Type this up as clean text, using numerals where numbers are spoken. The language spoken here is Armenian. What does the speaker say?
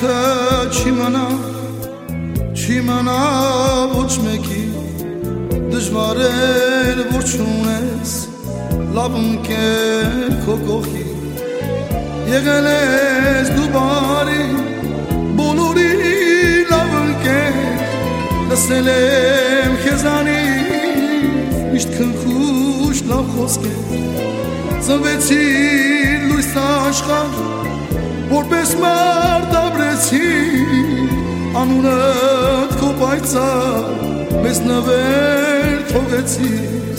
Մեղքը չի մնա ոչ մեկի Դժվար էր որ չունես լավ ընկեր քո կողքի Եղել ես դու բարի բոլորի լավ ընկեր Լսել եմ քեզանից միշտ քնքուշ լավ խոսքեր Ծնվեցիր լույս աշխարհ Որպես մարդ ապրեցիր Անունդ քո պայծառ Մեզ նվեր թողեցիր